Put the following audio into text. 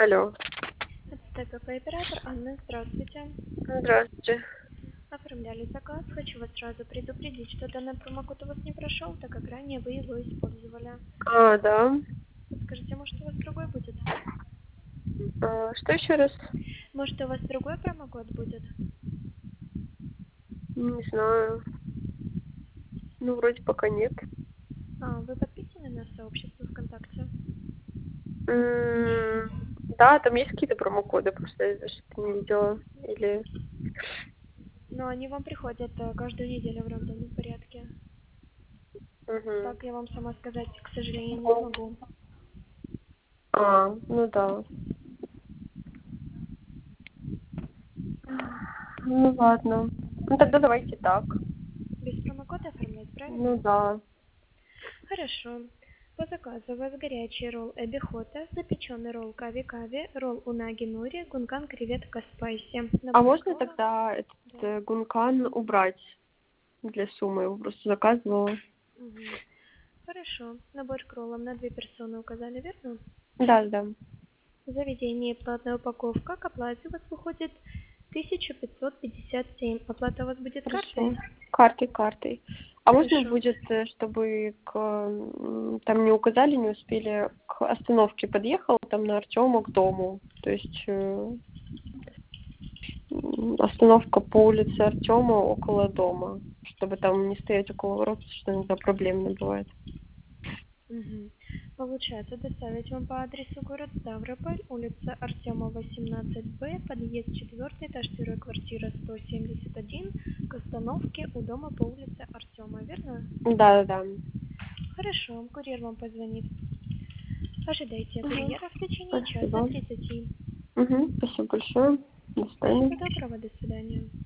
Алло. Это ТКП оператор Анна, здравствуйте. Здравствуйте. Оформляли заказ. Хочу вас сразу предупредить, что данный промокод у вас не прошел, так как ранее вы его использовали. Да. Подскажите, может у вас другой будет? Что еще раз? Может у вас другой промокод будет? Не знаю. Ну, вроде пока нет. Вы подписаны на сообщество ВКонтакте? Да, там есть какие-то промокоды, просто я что-то не видела. Или... Но они вам приходят каждую неделю в рандомном порядке. Угу. Так я вам сама сказать, к сожалению, не смогу. Ну да. Ну ладно. Ну тогда давайте так. Без промокода оформлять, Ну правильно? да. Хорошо. По заказу у вас горячий ролл Эбби Хота, запеченный ролл Кави-Кави, ролл Унаги Нури, гункан креветка спайси. А Набор можно кроллов. тогда этот Да. гункан убрать для суммы? Я его просто заказывала. Мгм. Хорошо. Набор кроллов на 2 персоны указали, верно? Да, да. В заведении платная упаковка. К оплате у вас выходит 1557. Оплата у вас будет картой? Хорошо. Картой. А можно Хорошо. будет, чтобы там не указали, не успели, к остановке подъехал, там на Артема к дому. То есть остановка по улице Артема около дома, чтобы там не стоять около ворот, потому что иногда проблемно бывает. Мгм. Получается, доставить вам по адресу город Ставрополь, улица Артемова, 17Б, подъезд 4, этаж 1, квартира 171, к остановке у дома по улице Артема, верно? Да. Хорошо, курьер вам позвонит. Ожидайте Угу. курьера в течение часа Спасибо. 30. Спасибо большое. До Всего свидания. доброго, до свидания.